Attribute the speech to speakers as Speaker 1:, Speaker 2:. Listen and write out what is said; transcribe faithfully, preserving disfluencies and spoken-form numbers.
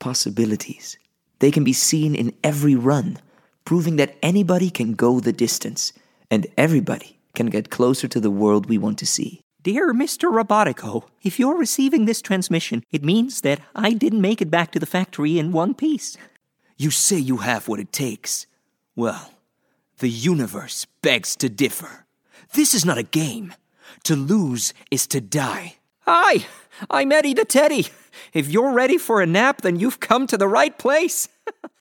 Speaker 1: possibilities. They can be seen in every run, proving that anybody can go the distance, and everybody can get closer to the world we want to see.
Speaker 2: Dear Mister Robotico, if you're receiving this transmission, it means that I didn't make it back to the factory in one piece.
Speaker 3: You say you have what it takes. Well, the universe begs to differ. This is not a game. To lose is to die.
Speaker 2: Hi, I'm Eddie the Teddy. If you're ready for a nap, then you've come to the right place.